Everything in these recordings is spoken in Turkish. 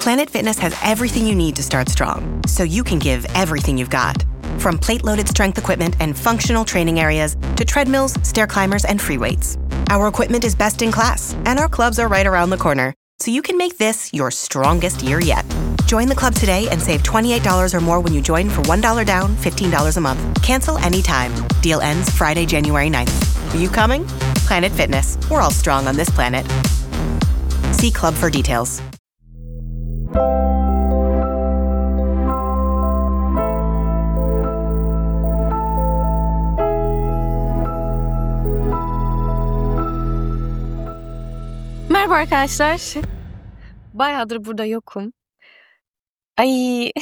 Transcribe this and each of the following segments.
Planet Fitness has everything you need to start strong, so you can give everything you've got. From plate-loaded strength equipment and functional training areas to treadmills, stair climbers, and free weights. Our equipment is best in class, and our clubs are right around the corner, so you can make this your strongest year yet. Join the club today and save $28 or more when you join for $1 down, $15 a month. Cancel anytime. Deal ends Friday, January 9th. Are you coming? Planet Fitness. We're all strong on this planet. See club for details. Merhaba arkadaşlar. Bayağıdır burada yokum. Ay.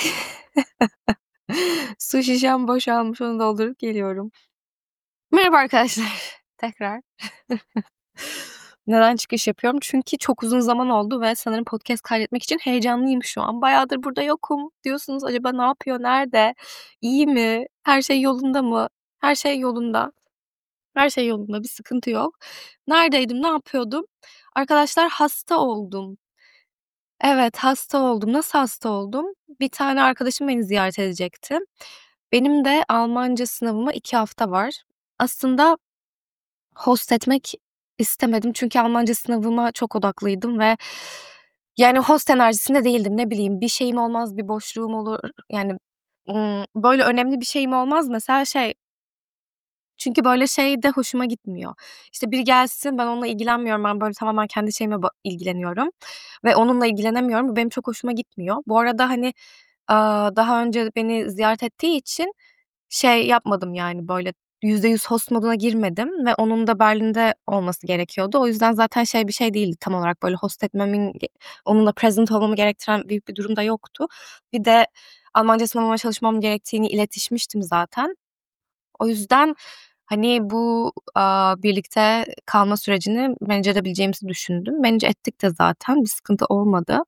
Su şişem boşalmış, onu doldurup geliyorum. Merhaba arkadaşlar. Tekrar. Neden çıkış yapıyorum? Çünkü çok uzun zaman oldu ve sanırım podcast kaydetmek için heyecanlıyım şu an. Bayağıdır burada yokum diyorsunuz. Acaba ne yapıyor? Nerede? İyi mi? Her şey yolunda mı? Her şey yolunda. Her şey yolunda. Bir sıkıntı yok. Neredeydim? Ne yapıyordum? Arkadaşlar hasta oldum. Evet, hasta oldum. Nasıl hasta oldum? Bir tane arkadaşım beni ziyaret edecekti. Benim de Almanca sınavıma 2 hafta var. Aslında host etmek istemedim çünkü Almanca sınavıma çok odaklıydım ve yani host enerjisinde değildim. Ne bileyim, bir şeyim olmaz, bir boşluğum olur. Yani böyle önemli bir şeyim olmaz. Mesela çünkü böyle şey de hoşuma gitmiyor. İşte biri gelsin, ben onunla ilgilenmiyorum. Ben böyle tamamen kendi şeyime ilgileniyorum ve onunla ilgilenemiyorum. Bu benim çok hoşuma gitmiyor. Bu arada hani daha önce beni ziyaret ettiği için şey yapmadım, yani böyle %100 host moduna girmedim ve onun da Berlin'de olması gerekiyordu. O yüzden zaten bir şey değildi tam olarak, böyle host etmemin, onunla present olmamı gerektiren büyük bir durum da yoktu. Bir de Almanca sınavıma çalışmam gerektiğini iletişmiştim zaten. O yüzden hani bu birlikte kalma sürecini bence edebileceğimizi düşündüm. Bence ettik de zaten, bir sıkıntı olmadı.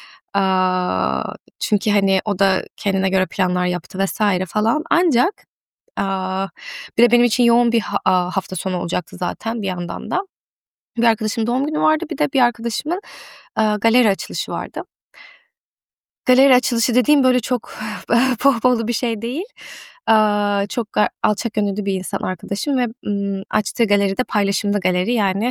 Çünkü hani o da kendine göre planlar yaptı vesaire falan. Ancak bir de benim için yoğun bir hafta sonu olacaktı zaten bir yandan da. Bir arkadaşımın doğum günü vardı, bir de bir arkadaşımın galeri açılışı vardı. Galeri açılışı dediğim böyle çok pohpohlu bir şey değil. Çok alçak gönüllü bir insan arkadaşım ve açtığı galeride paylaşımlı galeri, yani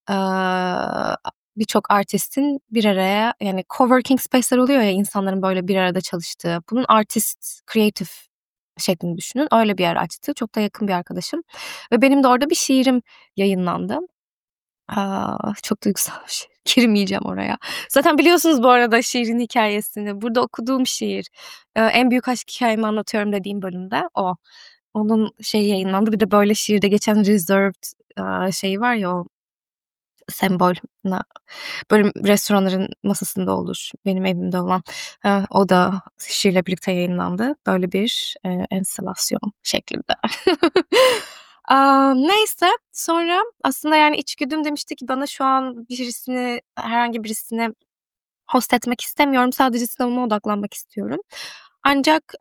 birçok artistin bir araya, yani coworking space'ler oluyor ya, insanların böyle bir arada çalıştığı. Bunun artist, creative şeklini düşünün. Öyle bir yer açtı. Çok da yakın bir arkadaşım. Ve benim de orada bir şiirim yayınlandı. Çok duygusal bir şey. Girmeyeceğim oraya. Zaten biliyorsunuz bu arada şiirin hikayesini. Burada okuduğum şiir. En büyük aşk hikayemi anlatıyorum dediğim bölümde o. Onun yayınlandı. Bir de böyle şiirde geçen reserved şeyi var ya, o sembol. Böyle restoranların masasında olur. Benim evimde olan. O da şiirle birlikte yayınlandı. Böyle bir enstalasyon şeklinde. Neyse, sonra aslında yani içgüdüm demişti ki bana şu an herhangi birisini host etmek istemiyorum. Sadece sınavıma odaklanmak istiyorum. Ancak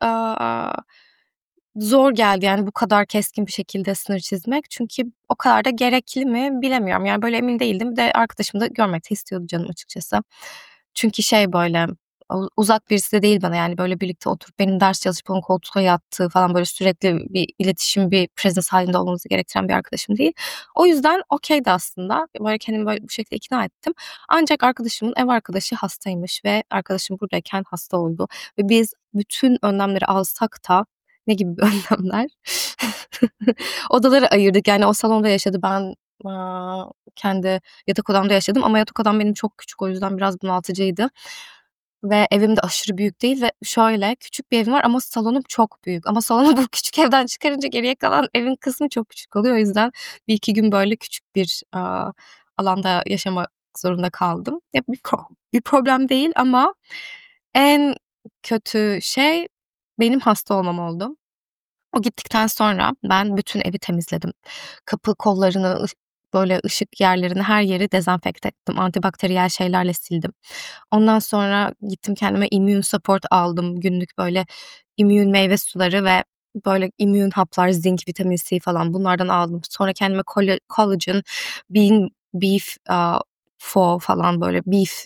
zor geldi yani bu kadar keskin bir şekilde sınır çizmek. Çünkü o kadar da gerekli mi bilemiyorum. Yani böyle emin değildim. Bir de arkadaşımı da görmek de istiyordu canım açıkçası. Çünkü böyle uzak birisi de değil bana, yani böyle birlikte oturup benim ders çalışıp onun koltuğa yattığı falan, böyle sürekli bir iletişim, bir presence halinde olmamızı gerektiren bir arkadaşım değil. O yüzden okeydi aslında. Böyle kendimi böyle bu şekilde ikna ettim. Ancak arkadaşımın ev arkadaşı hastaymış ve arkadaşım buradayken hasta oldu. Ve biz bütün önlemleri alsak da, ne gibi önlemler? Odaları ayırdık. Yani o salonda yaşadı. Ben kendi yatak odamda yaşadım ama yatak odam benim çok küçük, o yüzden biraz bunaltıcıydı. Ve evim de aşırı büyük değil ve şöyle küçük bir evim var ama salonum çok büyük. Ama salonu bu küçük evden çıkarınca geriye kalan evin kısmı çok küçük oluyor. O yüzden 1-2 gün böyle küçük bir alanda yaşamak zorunda kaldım. Ya bir problem değil ama en kötü şey benim hasta olmam oldu. O gittikten sonra ben bütün evi temizledim. Kapı kollarını, böyle ışık yerlerini, her yeri dezenfekte ettim. Antibakteriyel şeylerle sildim. Ondan sonra gittim kendime immune support aldım. Günlük böyle immune meyve suları ve böyle immune haplar, zinc, vitamin C falan, bunlardan aldım. Sonra kendime collagen, beef fo falan, böyle beef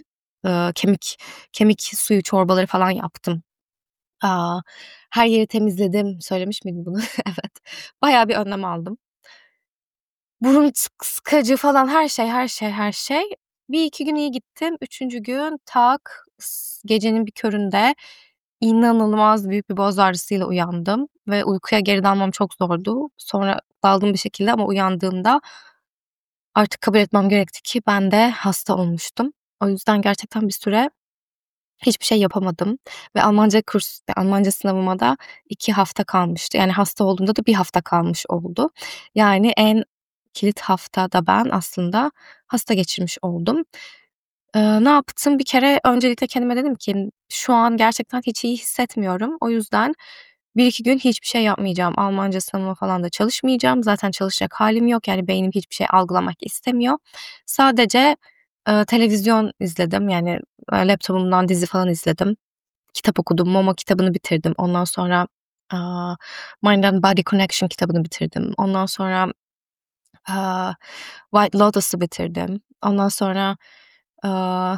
Kemik suyu çorbaları falan yaptım. Aaa, her yeri temizledim. Söylemiş miydim bunu? Evet. Bayağı bir önlem aldım. Burun sıkacı falan her şey, her şey, her şey. 1-2 gün iyi gittim. 3. gün tak gecenin bir köründe inanılmaz büyük bir boğaz ağrısıyla uyandım ve uykuya geri dalmam çok zordu. Sonra daldım bir şekilde ama uyandığımda artık kabul etmem gerekti ki ben de hasta olmuştum. O yüzden gerçekten bir süre hiçbir şey yapamadım ve Almanca sınavıma da 2 hafta kalmıştı. Yani hasta olduğumda da 1 hafta kalmış oldu. Yani en kilit haftada ben aslında hasta geçirmiş oldum. Ne yaptım? Bir kere öncelikle kendime dedim ki şu an gerçekten hiç iyi hissetmiyorum. O yüzden 1-2 gün hiçbir şey yapmayacağım. Almanca sınavıma falan da çalışmayacağım. Zaten çalışacak hâlim yok. Yani beynim hiçbir şey algılamak istemiyor. Sadece, televizyon izledim. Yani, laptop'umdan dizi falan izledim. Kitap okudum. Momo kitabını bitirdim. Ondan sonra, aaa, Mind and Body Connection kitabını bitirdim. Ondan sonra, aaa, White Lotus'u bitirdim. Ondan sonra, aaa,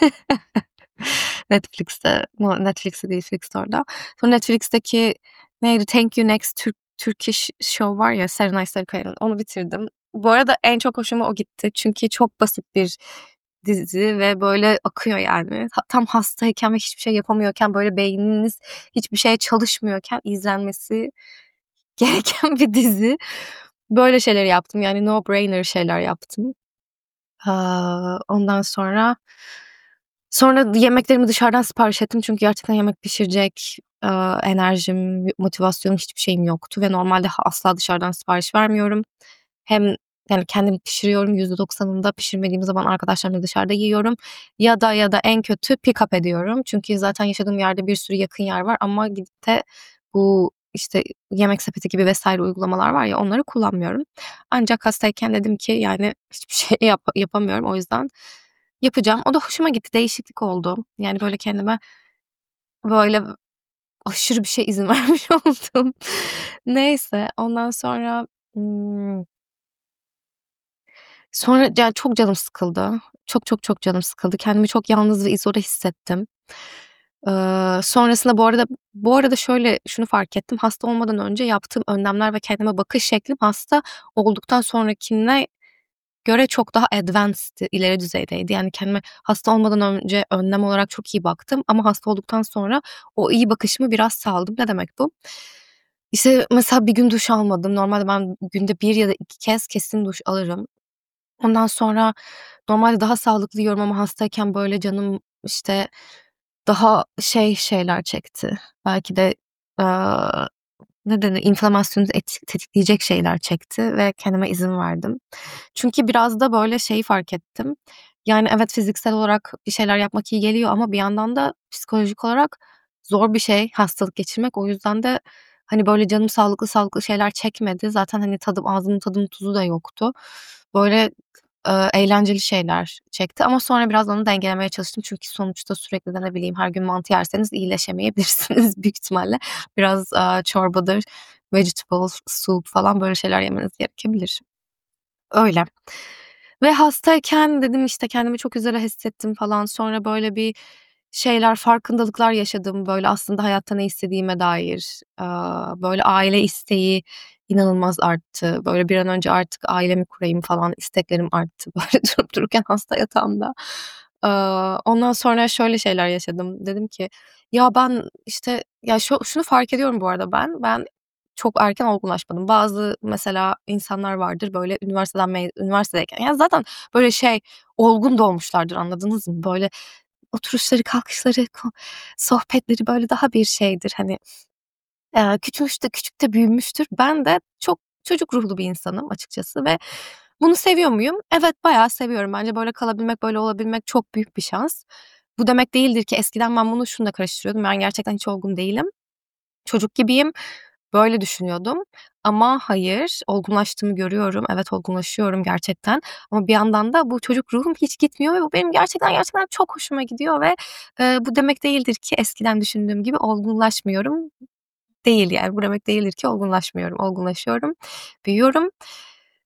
Netflix'te değil, Flixstore'da. Sonra Netflix'teki neydi? Thank You Next Turkish Show var ya, Serenay Sarıkaya'nın, onu bitirdim. Bu arada en çok hoşuma o gitti. Çünkü çok basit bir dizi ve böyle akıyor yani. Tam hastayken ve hiçbir şey yapamıyorken, böyle beyniniz hiçbir şeye çalışmıyorken izlenmesi gereken bir dizi. Böyle şeyler yaptım. Yani no brainer şeyler yaptım. Ondan sonra yemeklerimi dışarıdan sipariş ettim. Çünkü gerçekten yemek pişirecek, enerjim, motivasyonum, hiçbir şeyim yoktu ve normalde asla dışarıdan sipariş vermiyorum. Hem yani kendim pişiriyorum, %90'ında pişirmediğim zaman arkadaşlarımla dışarıda yiyorum ya da en kötü pick up ediyorum. Çünkü zaten yaşadığım yerde bir sürü yakın yer var ama gidip de bu, işte, Yemek Sepeti gibi vesaire uygulamalar var ya, onları kullanmıyorum. Ancak hastayken dedim ki yani hiçbir şey yapamıyorum. O yüzden yapacağım. O da hoşuma gitti. Değişiklik oldu. Yani böyle kendime böyle aşırı bir şey izin vermiş oldum. Neyse ondan sonra, ımm, sonra ya çok canım sıkıldı. Çok, çok, çok canım sıkıldı. Kendimi çok yalnız ve izole hissettim. Sonrasında bu arada şunu fark ettim. Hasta olmadan önce yaptığım önlemler ve kendime bakış şeklim hasta olduktan sonrakine göre çok daha advanced'ti, ileri düzeydeydi. Yani kendime hasta olmadan önce önlem olarak çok iyi baktım ama hasta olduktan sonra o iyi bakışımı biraz saldım. Ne demek bu? İşte, mesela bir gün duş almadım. Normalde ben günde 1 ya da 2 kez kesin duş alırım. Ondan sonra normalde daha sağlıklı yiyorum ama hastayken, böyle, canım, işte, daha şeyler çekti. Belki de, aaa, ne denir, inflamasyonu tetikleyecek şeyler çekti ve kendime izin verdim. Çünkü biraz da böyle şeyi fark ettim. Yani evet, fiziksel olarak bir şeyler yapmak iyi geliyor ama bir yandan da psikolojik olarak zor bir şey hastalık geçirmek. O yüzden de, hani, böyle canım sağlıklı şeyler çekmedi. Zaten, hani, ağzımın tadının tuzu da yoktu. Böyle, eğlenceli şeyler çekti ama sonra biraz onu dengelemeye çalıştım. Çünkü sonuçta sürekli de ne bileyim her gün mantı yerseniz iyileşemeyebilirsiniz büyük ihtimalle. Biraz, çorbadır, vegetable soup falan böyle şeyler yemeniz gerekebilir. Öyle. Ve hastayken dedim, işte, kendimi çok üzere hissettim falan. Sonra böyle bir farkındalıklar yaşadım. Böyle aslında hayatta ne istediğime dair. Böyle aile isteği inanılmaz arttı. Böyle bir an önce artık ailemi kurayım falan isteklerim arttı böyle durup dururken hasta yatağımda. Ondan sonra şöyle şeyler yaşadım. Dedim ki ya ben, işte, ya şunu fark ediyorum bu arada ben çok erken olgunlaşmadım. Bazı mesela insanlar vardır böyle üniversitedeyken ya zaten böyle olgun doğmuşlardır, anladınız mı? Böyle oturuşları, kalkışları, sohbetleri böyle daha bir şeydir, hani, küçükte büyümüştür. Ben de çok çocuk ruhlu bir insanım açıkçası ve bunu seviyor muyum? Evet, bayağı seviyorum. Bence böyle kalabilmek, böyle olabilmek çok büyük bir şans. Bu demek değildir ki eskiden ben bunu şununla karıştırıyordum. Ben gerçekten hiç olgun değilim. Çocuk gibiyim. Böyle düşünüyordum ama hayır, olgunlaştığımı görüyorum. Evet, olgunlaşıyorum gerçekten ama bir yandan da bu çocuk ruhum hiç gitmiyor ve bu benim gerçekten çok hoşuma gidiyor ve, bu demek değildir ki eskiden düşündüğüm gibi olgunlaşmıyorum. Değil yani. Bu demek değildir ki olgunlaşmıyorum. Olgunlaşıyorum, büyüyorum,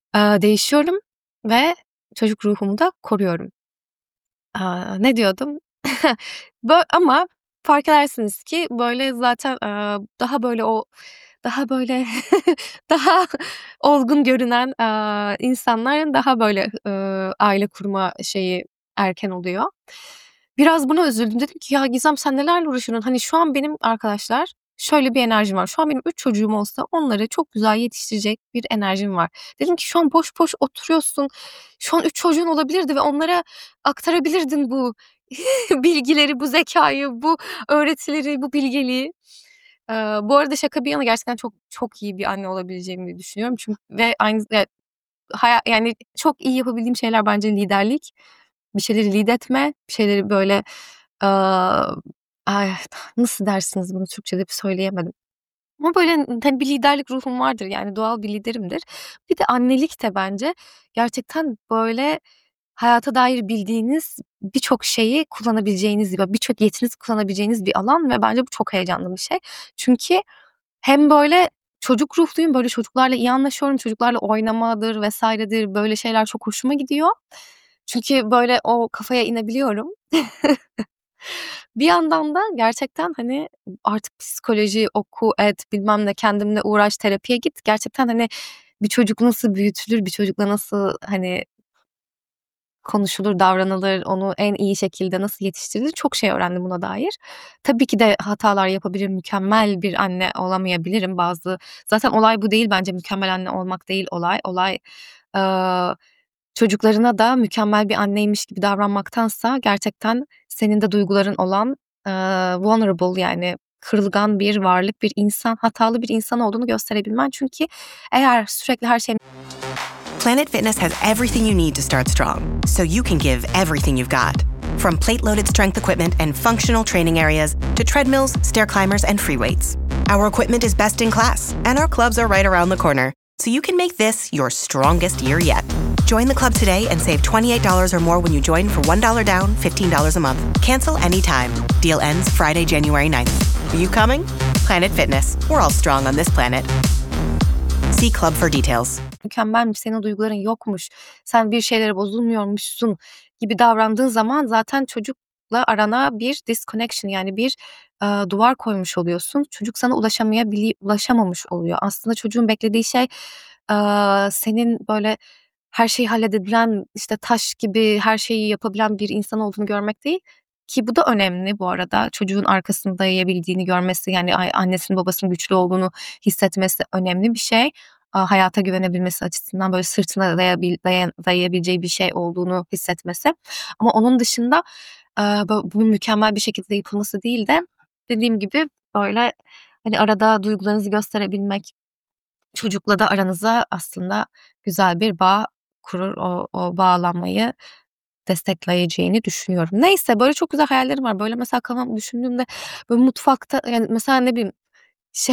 değişiyorum ve çocuk ruhumu da koruyorum. Ne diyordum? Ama fark edersiniz ki böyle zaten daha böyle daha böyle daha olgun görünen insanların daha böyle aile kurma şeyi erken oluyor. Biraz buna üzüldüm. Dedim ki ya Gizem sen nelerle uğraşıyorsun? Hani şu an benim arkadaşlar şöyle bir enerjim var. Şu an benim 3 çocuğum olsa onları çok güzel yetiştirecek bir enerjim var. Dedim ki şu an boş boş oturuyorsun. Şu an 3 çocuğun olabilirdi ve onlara aktarabilirdin bu bilgileri, bu zekayı, bu öğretileri, bu bilgeliği. Bu arada şaka bir yana gerçekten çok çok iyi bir anne olabileceğimi düşünüyorum. Çünkü ve aynı yani çok iyi yapabildiğim şeyler bence liderlik. Bir şeyleri lead etme, bir şeyleri böyle aaa, ay, nasıl dersiniz bunu Türkçe'de bir söyleyemedim. Ama böyle hani bir liderlik ruhum vardır yani doğal bir liderimdir. Bir de annelik de bence gerçekten böyle hayata dair bildiğiniz birçok şeyi kullanabileceğiniz ve birçok yetinizi kullanabileceğiniz bir alan ve bence bu çok heyecanlı bir şey. Çünkü hem böyle çocuk ruhluyum, böyle çocuklarla iyi anlaşıyorum, çocuklarla oynamadır vesairedir böyle şeyler çok hoşuma gidiyor. Çünkü böyle o kafaya inebiliyorum. Bir yandan da gerçekten hani artık psikoloji oku et bilmem ne kendinle uğraş terapiye git. Gerçekten hani bir çocuk nasıl büyütülür, bir çocukla nasıl hani konuşulur, davranılır, onu en iyi şekilde nasıl yetiştirilir çok şey öğrendim buna dair. Tabii ki de hatalar yapabilirim, mükemmel bir anne olamayabilirim. Zaten olay bu değil bence mükemmel anne olmak değil olay. Olay çocuklarına da mükemmel bir anneymiş gibi davranmaktansa gerçekten senin de duyguların olan vulnerable yani kırılgan bir varlık, bir insan, hatalı bir insan olduğunu gösterebilmen. Çünkü eğer sürekli her şeyin Planet Fitness has everything you need to start strong, so you can give everything you've got. From plate-loaded strength equipment and functional training areas to treadmills, stair climbers, and free weights. Our equipment is best in class, and our clubs are right around the corner, so you can make this your strongest year yet. Join the club today and save $28 or more when you join for $1 down, $15 a month. Cancel anytime. Deal ends Friday, January 9th. Are you coming? Planet Fitness. We're all strong on this planet. See club for details. mükemmelmiş, senin duyguların yokmuş, sen bir şeylere bozulmuyormuşsun gibi davrandığın zaman zaten çocukla arana bir disconnection yani bir duvar koymuş oluyorsun. Çocuk sana ulaşamamış oluyor. Aslında çocuğun beklediği şey senin böyle her şeyi halledebilen işte taş gibi her şeyi yapabilen bir insan olduğunu görmek değil. Ki bu da önemli bu arada. Çocuğun arkasında dayayabildiğini görmesi yani annesinin babasının güçlü olduğunu hissetmesi önemli bir şey. Hayata güvenebilmesi açısından böyle sırtına dayayabileceği bir şey olduğunu hissetmesi. Ama onun dışında bunun mükemmel bir şekilde yapılması değil de dediğim gibi böyle hani arada duygularınızı gösterebilmek çocukla da aranıza aslında güzel bir bağ kurur. O bağlanmayı destekleyeceğini düşünüyorum. Neyse böyle çok güzel hayallerim var. Böyle mesela kafamı düşündüğümde böyle mutfakta yani mesela ne bileyim şey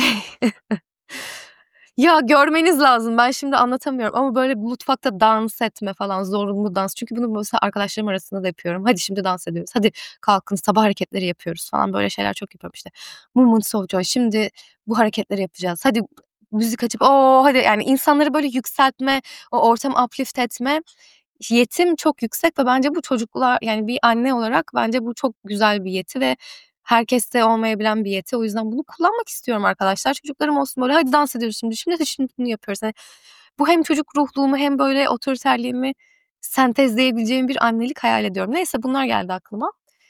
ya görmeniz lazım. Ben şimdi anlatamıyorum ama böyle mutfakta dans etme falan zorunlu dans. Çünkü bunu mesela arkadaşlarım arasında da yapıyorum. Hadi şimdi dans ediyoruz. Hadi kalkın sabah hareketleri yapıyoruz falan böyle şeyler çok yapıyorum işte. Moments of joy. Şimdi bu hareketleri yapacağız. Hadi müzik açıp hadi yani insanları böyle yükseltme, o ortamı uplift etme yetim çok yüksek ve bence bu çocuklar yani bir anne olarak bence bu çok güzel bir yeti ve herkeste olmayabilen bir yeti. O yüzden bunu kullanmak istiyorum arkadaşlar. Çocuklarım olsun böyle hadi dans ediyoruz şimdi. Şimdi bunu yapıyoruz. Yani bu hem çocuk ruhluğumu hem böyle otoriterliğimi sentezleyebileceğim bir annelik hayal ediyorum. Neyse bunlar geldi aklıma.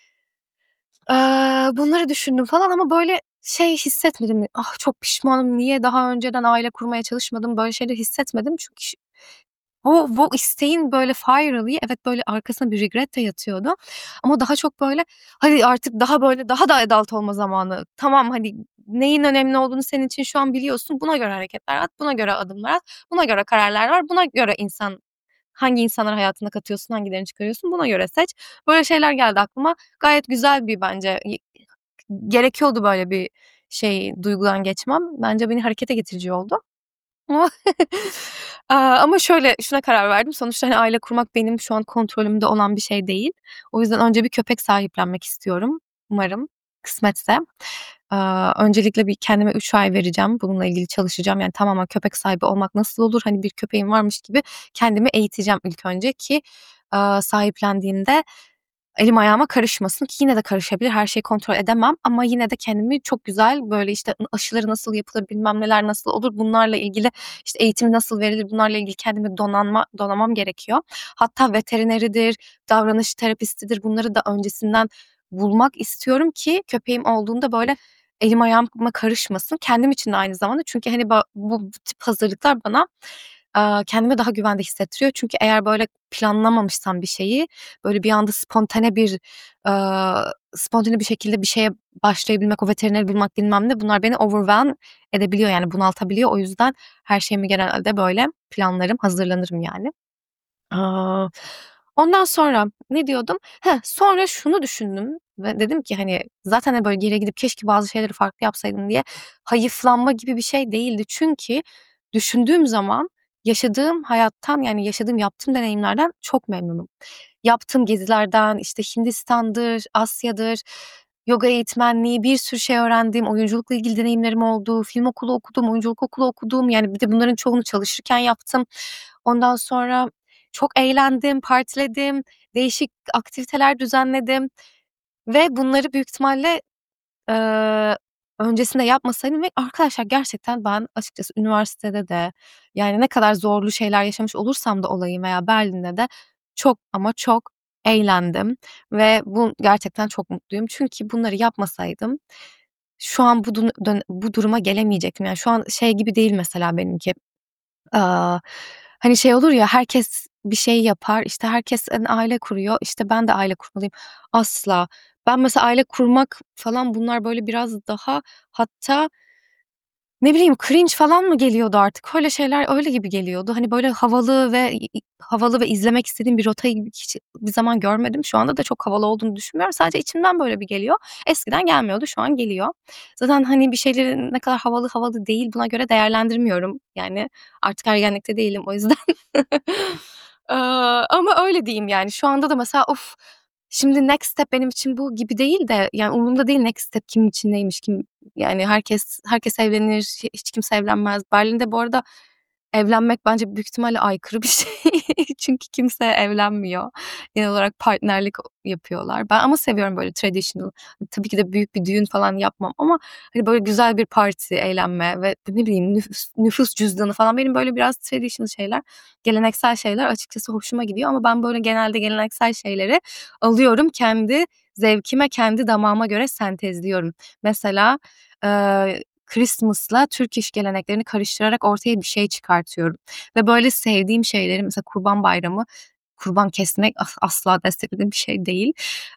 Bunları düşündüm falan ama böyle şey hissetmedim. Ah çok pişmanım. Niye daha önceden aile kurmaya çalışmadım? Böyle şeyler hissetmedim. Çünkü bu isteğin böyle fireliği evet böyle arkasında bir regret de yatıyordu. Ama daha çok böyle hadi artık daha böyle daha da adult olma zamanı. Tamam hani neyin önemli olduğunu senin için şu an biliyorsun. Buna göre hareketler at, buna göre adımlar at, buna göre kararlar ver, buna göre hangi insanları hayatına katıyorsun, hangilerini çıkarıyorsun buna göre seç. Böyle şeyler geldi aklıma. Gayet güzel bir bence gerekiyordu böyle bir duygudan geçmem. Bence beni harekete getirici oldu. Ama ama şöyle şuna karar verdim. Sonuçta hani aile kurmak benim şu an kontrolümde olan bir şey değil. O yüzden önce bir köpek sahiplenmek istiyorum. Umarım kısmetse. Öncelikle bir kendime 3 ay vereceğim. Bununla ilgili çalışacağım. Yani tamamen köpek sahibi olmak nasıl olur? Hani bir köpeğim varmış gibi kendimi eğiteceğim ilk önce ki sahiplendiğinde elim ayağıma karışmasın ki yine de karışabilir. Her şeyi kontrol edemem ama yine de kendimi çok güzel böyle işte aşıları nasıl yapılır, bilmem neler nasıl olur, bunlarla ilgili işte eğitim nasıl verilir, bunlarla ilgili kendimi donamam gerekiyor. Hatta veterineridir, davranış terapistidir, bunları da öncesinden bulmak istiyorum ki köpeğim olduğunda böyle elim ayağıma karışmasın. Kendim için de aynı zamanda, çünkü hani bu tip hazırlıklar bana kendimi daha güvende hissettiriyor. Çünkü eğer böyle planlamamışsam bir şeyi, böyle bir anda spontane bir şekilde bir şeye başlayabilmek, o veterineri bulmak bilmem ne, bunlar beni overwhelm edebiliyor, yani bunaltabiliyor. O yüzden her şeyimi genelde böyle planlarım, hazırlanırım yani. Aaa, ondan sonra ne diyordum? Sonra şunu düşündüm ve dedim ki, hani, zaten, hani, böyle geriye gidip keşke bazı şeyleri farklı yapsaydım diye hayıflanma gibi bir şey değildi. Çünkü düşündüğüm zaman yaşadığım hayattan, yani yaptığım deneyimlerden çok memnunum. Yaptığım gezilerden, işte, Hindistan'dır, Asya'dır, yoga eğitmenliği, bir sürü şey öğrendim, oyunculukla ilgili deneyimlerim oldu, film okulu okudum, oyunculuk okulu okudum. Yani bir de bunların çoğunu çalışırken yaptım. Ondan sonra çok eğlendim, partiledim, değişik aktiviteler düzenledim ve bunları büyük ihtimalle, eee, öncesinde yapmasaydım ve arkadaşlar gerçekten ben açıkçası üniversitede de, yani ne kadar zorlu şeyler yaşamış olursam da olayım veya Berlin'de de çok ama çok eğlendim ve gerçekten çok mutluyum. Çünkü bunları yapmasaydım şu an bu duruma gelemeyecektim. Yani şu an şey gibi değil mesela benimki. Aaa, hani, şey olur ya, herkes bir şey yapar, işte, herkes, hani, aile kuruyor, işte, ben de aile kurmalıyım. Asla. Ben mesela aile kurmak falan, bunlar böyle biraz daha, hatta ne bileyim, cringe falan mı geliyordu artık? Öyle şeyler öyle gibi geliyordu. Hani, böyle havalı ve izlemek istediğim bir rotayı hiç bir zaman görmedim. Şu anda da çok havalı olduğunu düşünmüyorum. Sadece içimden böyle bir geliyor. Eskiden gelmiyordu, şu an geliyor. Zaten, hani, bir şeylerin ne kadar havalı değil, buna göre değerlendirmiyorum. Yani artık ergenlikte değilim o yüzden. Ama öyle diyeyim yani. Şu anda da mesela şimdi next step benim için bu gibi değil de, yani umurumda değil next step kimin için neymiş, yani herkes evlenir, hiç kimse evlenmez. Berlin'de bu arada evlenmek bence büyük ihtimalle aykırı bir şey. Çünkü kimse evlenmiyor. Genel olarak partnerlik yapıyorlar. Ben ama seviyorum böyle traditional. Tabii ki de büyük bir düğün falan yapmam ama hani böyle güzel bir parti, eğlenme ve ne bileyim nüfus cüzdanı falan, benim böyle biraz traditional şeyler, geleneksel şeyler açıkçası hoşuma gidiyor ama ben böyle genelde geleneksel şeyleri alıyorum, kendi zevkime, kendi damağıma göre sentezliyorum. Mesela, Christmas'la Turkish geleneklerini karıştırarak ortaya bir şey çıkartıyorum ve böyle sevdiğim şeyleri, mesela Kurban Bayramı, kurban kesmek asla desteklediğim bir şey değil.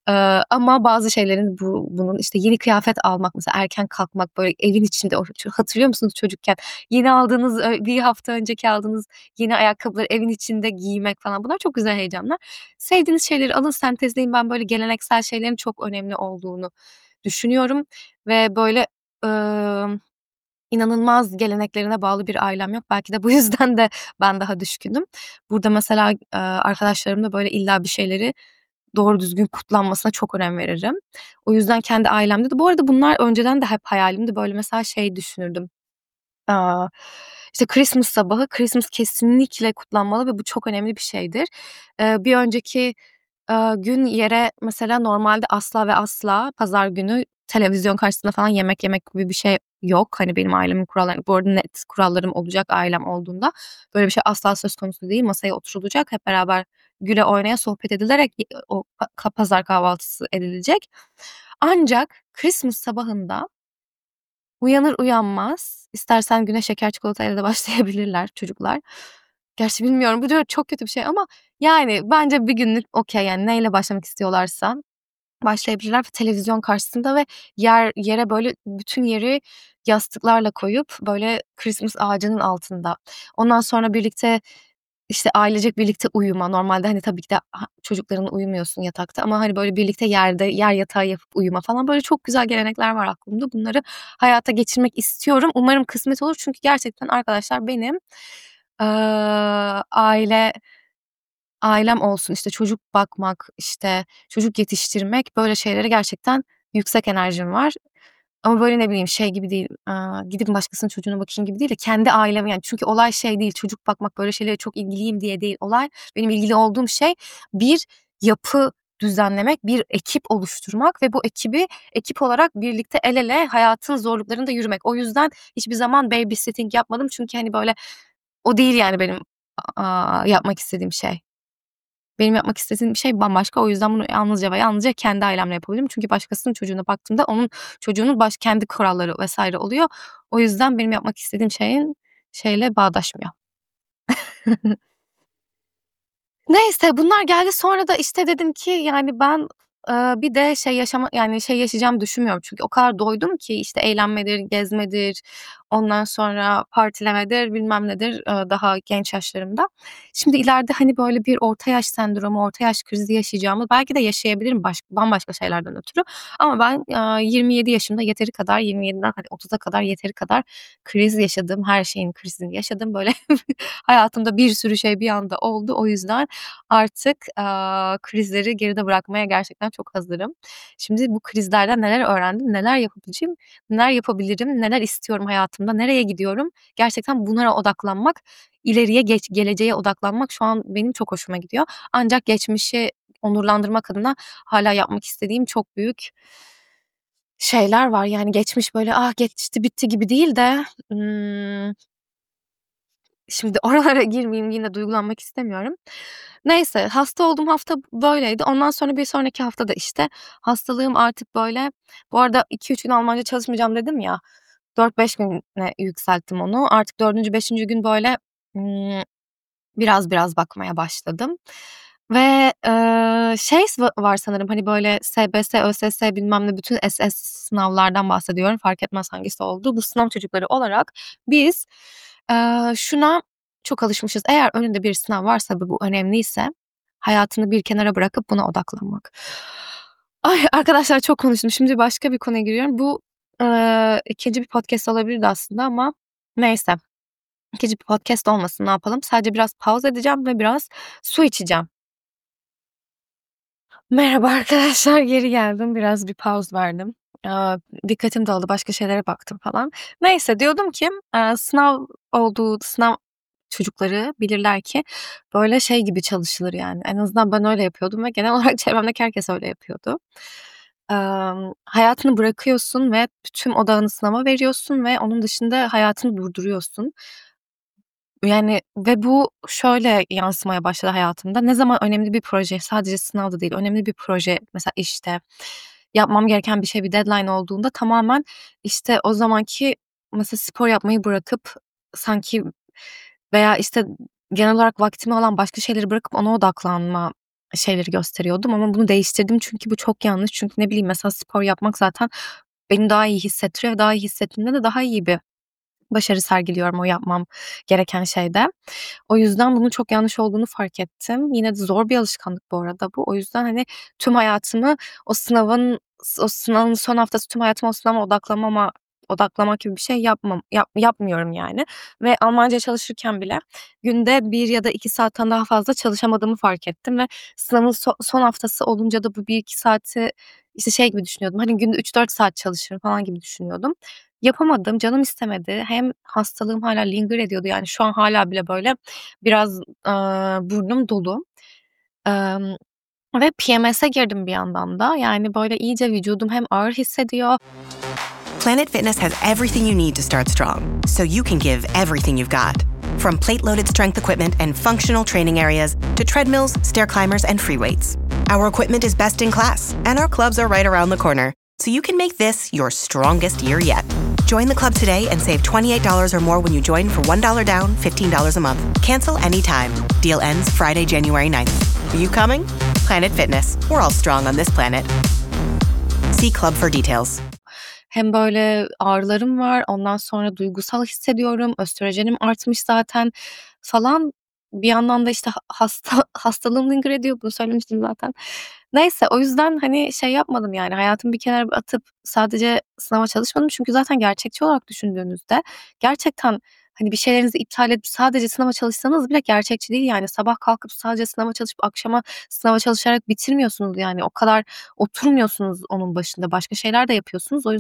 Ama bazı şeylerin bunun, işte, yeni kıyafet almak, mesela erken kalkmak, böyle evin içinde hatırlıyor musunuz çocukken? Yeni aldığınız, 1 hafta önceki aldığınız yeni ayakkabıları evin içinde giymek falan, bunlar çok güzel heyecanlar. Sevdiğiniz şeyleri alın, sentezleyin. Ben böyle geleneksel şeylerin çok önemli olduğunu düşünüyorum ve böyle, ımm, inanılmaz geleneklerine bağlı bir ailem yok. Belki de bu yüzden de ben daha düşkünüm. Burada mesela, arkadaşlarım da böyle illa bir şeyleri doğru düzgün kutlanmasına çok önem veririm. O yüzden kendi ailemde de, bu arada bunlar önceden de hep hayalimdi. Böyle mesela şey düşünürdüm. Aaa, işte Christmas sabahı, Christmas kesinlikle kutlanmalı ve bu çok önemli bir şeydir. Bir önceki, gün yere mesela normalde asla ve asla pazar günü televizyon karşısında falan yemek yemek gibi bir şey yok. Hani benim ailemin kuralları, bu arada net kurallarım olacak ailem olduğunda. Böyle bir şey asla söz konusu değil. Masaya oturulacak, hep beraber güle oynaya sohbet edilerek o pazar kahvaltısı edilecek. Ancak Christmas sabahında uyanır uyanmaz, istersen güne şeker çikolatayla da başlayabilirler çocuklar. Gerçi bilmiyorum, bu da çok kötü bir şey ama yani bence bir günlük okay, yani neyle başlamak istiyorlarsa başlayabilirler ve televizyon karşısında ve yere böyle bütün yeri yastıklarla koyup böyle Christmas ağacının altında. Ondan sonra birlikte, işte, ailecek birlikte uyuma. Normalde, hani, tabii ki de çocuklarınla uyumuyorsun yatakta ama, hani, böyle birlikte yer yatağı yapıp uyuma falan, böyle çok güzel gelenekler var aklımda. Bunları hayata geçirmek istiyorum. Umarım kısmet olur çünkü gerçekten arkadaşlar benim, aile ailem olsun, işte, çocuk bakmak, işte, çocuk yetiştirmek, böyle şeylere gerçekten yüksek enerjim var. Ama böyle, ne bileyim, şey gibi değil, gidip başkasının çocuğuna bakayım gibi değil de kendi aileme, yani, çünkü olay şey değil, çocuk bakmak, böyle şeylere çok ilgiliyim diye değil. Olay, benim ilgili olduğum şey bir yapı düzenlemek, bir ekip oluşturmak ve bu ekibi ekip olarak birlikte el ele hayatın zorluklarında yürümek. O yüzden hiçbir zaman babysitting yapmadım çünkü hani böyle o değil yani benim yapmak istediğim şey. Benim yapmak istediğim şey bambaşka. O yüzden bunu yalnızca ve yalnızca kendi ailemle yapabilirim. Çünkü başkasının çocuğuna baktığımda onun çocuğunun kendi kuralları vesaire oluyor. O yüzden benim yapmak istediğim şeyle bağdaşmıyor. Neyse bunlar geldi. Sonra da işte dedim ki yani ben bir de şey yaşayacağımı düşünmüyorum. Çünkü o kadar doydum ki işte eğlenmedir, gezmedir, ondan sonra partilemedir, bilmem nedir daha genç yaşlarımda. Şimdi ileride hani böyle bir orta yaş sendromu, orta yaş krizi yaşayacağımı belki de yaşayabilirim bambaşka şeylerden ötürü. Ama ben 27 yaşımda yeteri kadar, 27'den hadi 30'a kadar yeteri kadar kriz yaşadım. Her şeyin krizini yaşadım. Böyle hayatımda bir sürü şey bir anda oldu. O yüzden artık krizleri geride bırakmaya gerçekten çok hazırım. Şimdi bu krizlerden neler öğrendim, neler yapabilirim, neler istiyorum hayatımda, nereye gidiyorum? Gerçekten bunlara odaklanmak, geleceğe odaklanmak şu an benim çok hoşuma gidiyor. Ancak geçmişi onurlandırmak adına hala yapmak istediğim çok büyük şeyler var. Yani geçmiş böyle geçti bitti gibi değil de şimdi oralara girmeyeyim, yine duygulanmak istemiyorum. Neyse, hasta olduğum hafta böyleydi. Ondan sonra bir sonraki hafta da işte hastalığım artık böyle. Bu arada 2-3 gün Almanca çalışmayacağım dedim ya. 4-5 güne yükselttim onu. Artık 4. 5. gün böyle biraz bakmaya başladım. Ve var sanırım hani böyle SBS, ÖSS bilmem ne bütün SS sınavlardan bahsediyorum. Fark etmez hangisi oldu. Bu sınav çocukları olarak biz şuna çok alışmışız. Eğer önünde bir sınav varsa ve bu önemliyse hayatını bir kenara bırakıp buna odaklanmak. Ay arkadaşlar çok konuştum. Şimdi başka bir konuya giriyorum. Bu ikinci bir podcast olabilirdi aslında ama neyse. İkinci bir podcast olmasın, ne yapalım? Sadece biraz pause edeceğim ve biraz su içeceğim. Merhaba arkadaşlar, geri geldim. Biraz bir pause verdim. Dikkatim dağıldı, başka şeylere baktım falan. Neyse diyordum ki sınav çocukları bilirler ki böyle şey gibi çalışılır yani. En azından ben öyle yapıyordum ve genel olarak çevremdeki herkes öyle yapıyordu. Hayatını bırakıyorsun ve tüm odağını sınava veriyorsun ve onun dışında hayatını durduruyorsun. Yani ve bu şöyle yansımaya başladı hayatımda. Ne zaman önemli bir proje, sadece sınavda değil, önemli bir proje mesela işte yapmam gereken bir şey, bir deadline olduğunda tamamen işte o zamanki mesela spor yapmayı bırakıp sanki veya işte genel olarak vaktimi alan başka şeyleri bırakıp ona odaklanma şeyleri gösteriyordum ama bunu değiştirdim çünkü bu çok yanlış. Çünkü ne bileyim mesela spor yapmak zaten beni daha iyi hissettiriyor ve daha iyi hissettiğimde de daha iyi bir başarı sergiliyorum o yapmam gereken şeyde. O yüzden bunun çok yanlış olduğunu fark ettim. Yine de zor bir alışkanlık bu arada bu. O yüzden hani tüm hayatımı o sınavın son haftası tüm hayatımı o sınava odaklamak gibi bir şey yapmıyorum yani. Ve Almanca çalışırken bile günde 1 ya da 2 saatten daha fazla çalışamadığımı fark ettim ve sınavın son haftası olunca da bu 1-2 saati işte şey gibi düşünüyordum. Hani günde 3-4 saat çalışırım falan gibi düşünüyordum. Yapamadım, canım istemedi. Hem hastalığım hâlâ linger ediyordu. Yani şu an hâlâ bile böyle biraz, burnum dolu. Emm, ve PMS'e girdim bir yandan da. Yani böyle iyice vücudum hem ağır hissediyor. Planet Fitness has everything you need to start strong, so you can give everything you've got. From plate-loaded strength equipment and functional training areas to treadmills, stair climbers, and free weights. Our equipment is best in class, and our clubs are right around the corner, so you can make this your strongest year yet. Join the club today and save $28 or more when you join for $1 down, $15 a month. Cancel anytime. Deal ends Friday, January 9th. Are you coming? Planet Fitness. We're all strong on this planet. See club for details. Hem böyle ağrılarım var, ondan sonra duygusal hissediyorum, östrojenim artmış zaten falan. Bir yandan da işte hastalığım linger ediyor, bunu söylemiştim zaten. Neyse o yüzden hani şey yapmadım yani hayatımı bir kenara atıp sadece sınava çalışmadım. Çünkü zaten gerçekçi olarak düşündüğünüzde gerçekten hani bir şeylerinizi iptal edip sadece sınava çalışsanız bile gerçekçi değil yani. Sabah kalkıp sadece sınava çalışıp akşama sınava çalışarak bitirmiyorsunuz yani. O kadar oturmuyorsunuz onun başında. Başka şeyler de yapıyorsunuz. O yüzden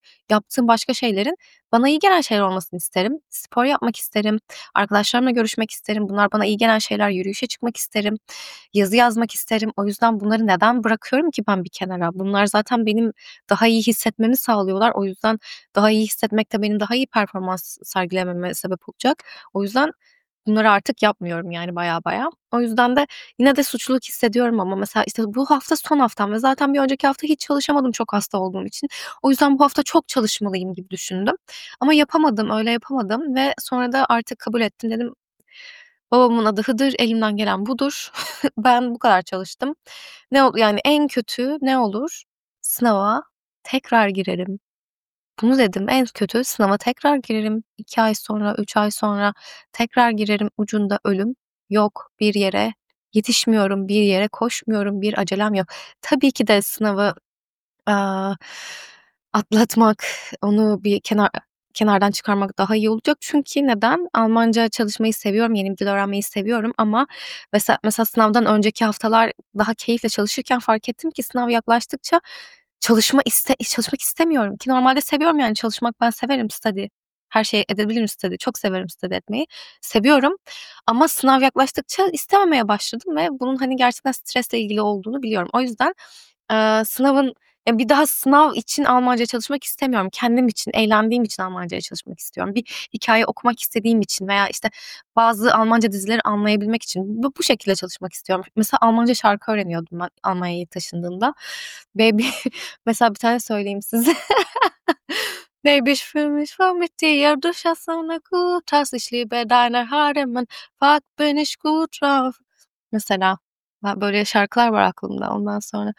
yaptığım başka şeylerin bana iyi gelen şeyler olmasını isterim. Spor yapmak isterim, arkadaşlarımla görüşmek isterim. Bunlar bana iyi gelen şeyler. Yürüyüşe çıkmak isterim, yazı yazmak isterim. O yüzden bunları neden bırakıyorum ki ben bir kenara? Bunlar zaten benim daha iyi hissetmemi sağlıyorlar. O yüzden daha iyi hissetmek de benim daha iyi performans sergilememe sebep olacak. O yüzden bunları artık yapmıyorum yani baya. O yüzden de yine de suçluluk hissediyorum ama mesela işte bu hafta son haftam ve zaten bir önceki hafta hiç çalışamadım çok hasta olduğum için. O yüzden bu hafta çok çalışmalıyım gibi düşündüm. Ama yapamadım, öyle yapamadım ve sonra da artık kabul ettim. Dedim babamın adı Hıdır, elimden gelen budur. Ben bu kadar çalıştım. Yani en kötü ne olur? Sınava tekrar girerim. Bunu dedim, en kötü sınava tekrar girerim. 2 ay sonra, 3 ay sonra tekrar girerim. Ucunda ölüm yok. Bir yere yetişmiyorum, bir yere koşmuyorum, bir acelem yok. Tabii ki de sınavı, aaa, atlatmak, onu bir kenardan çıkarmak daha iyi olacak. Çünkü neden? Almanca çalışmayı seviyorum, yeni bir dil öğrenmeyi seviyorum ama mesela sınavdan önceki haftalar daha keyifle çalışırken fark ettim ki sınav yaklaştıkça çalışmak istemiyorum ki normalde seviyorum yani çalışmak ben severim study. Her şeyi edebilirim study. Çok severim study etmeyi. Seviyorum ama sınav yaklaştıkça istememeye başladım ve bunun, hani, gerçekten stresle ilgili olduğunu biliyorum. O yüzden, sınavın bir daha sınav için Almanca çalışmak istemiyorum. Kendim için, eğlendiğim için Almancaya çalışmak istiyorum. Bir hikâye okumak istediğim için veya, işte, bazı Almanca dizileri anlayabilmek için bu şekilde çalışmak istiyorum. Mesela Almanca şarkı öğreniyordum ben Almanya'ya taşındığımda. Baby mesela bir tane söyleyeyim size. Baby, ich fühle mich wohl mit dir, du schaust so 'ne gut aus, ich liebe deine Haare, Mann, fuck bin ich gut drauf. Mesela. Böyle şarkılar var aklımda. Ondan sonra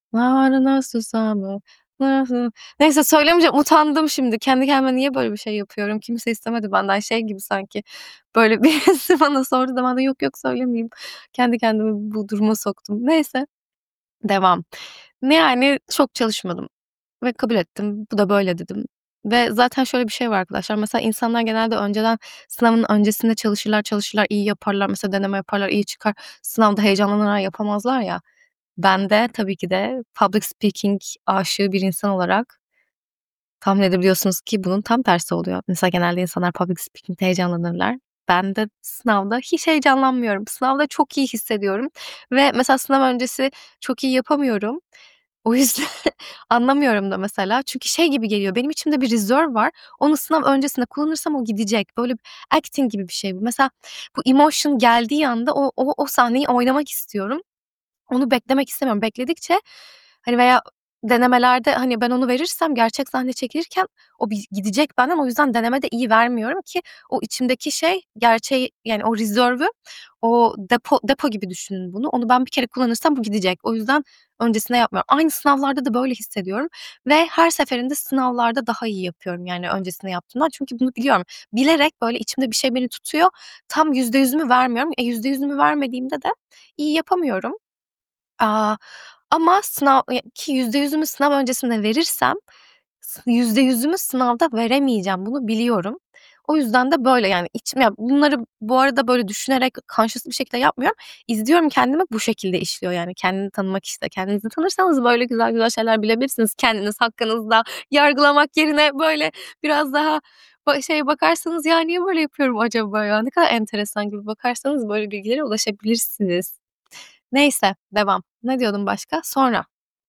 neyse söylemeyeceğim, utandım şimdi. Kendi kendime niye böyle bir şey yapıyorum? Kimse istemedi benden. Şey gibi sanki, böyle birisi bana sordu da ben de yok yok söylemeyeyim. Kendi kendimi bu duruma soktum. Neyse, devam. Yani çok çalışmadım ve kabul ettim. Bu da böyle dedim. Ve zaten şöyle bir şey var arkadaşlar. Mesela insanlar genelde önceden sınavın öncesinde çalışırlar, iyi yaparlar. Mesela deneme yaparlar, iyi çıkar. Sınavda heyecanlanırlar, yapamazlar ya. Ben de tabii ki de public speaking aşığı bir insan olarak tahmin edebiliyorsunuz ki bunun tam tersi oluyor. Mesela genelde insanlar public speaking'de heyecanlanırlar. Ben de sınavda hiç heyecanlanmıyorum. Sınavda çok iyi hissediyorum ve mesela sınav öncesi çok iyi yapamıyorum. O yüzden anlamıyorum da mesela. Çünkü şey gibi geliyor, benim içimde bir reserve var. Onu sınav öncesinde kullanırsam o gidecek. Böyle acting gibi bir şey bu. Mesela bu emotion geldiği anda o sahneyi oynamak istiyorum. Onu beklemek istemiyorum. Bekledikçe, hani, veya denemelerde, hani, ben onu verirsem gerçek sahne çekilirken o gidecek benden. O yüzden denemede iyi vermiyorum ki o içimdeki şey gerçeği, yani o reserve'ü, o depo gibi düşünün bunu. Onu ben bir kere kullanırsam bu gidecek. O yüzden öncesinde yapmıyorum. Aynı sınavlarda da böyle hissediyorum ve her seferinde sınavlarda daha iyi yapıyorum, yani, öncesinde yaptığımdan. Çünkü bunu biliyorum. Bilerek, böyle, içimde bir şey beni tutuyor. Tam %100'ümü vermiyorum. %100'ümü vermediğimde de iyi yapamıyorum. Aaa, ama ki %100'ümü sınav öncesinde verirsem %100'ümü sınavda veremeyeceğim. Bunu biliyorum. O yüzden de böyle, yani, ya, bunları bu arada böyle düşünerek conscious bir şekilde yapmıyorum. İzliyorum kendimi, bu şekilde işliyor, yani, kendini tanımak işte. Kendinizi tanırsanız böyle güzel güzel şeyler bilebilirsiniz kendiniz hakkınızda. Yargılamak yerine böyle biraz daha bakarsanız, "Ya, niye böyle yapıyorum acaba ya? Ne kadar enteresan." gibi bakarsanız böyle bilgilere ulaşabilirsiniz. Neyse, devam. Ne diyordum başka? Sonra.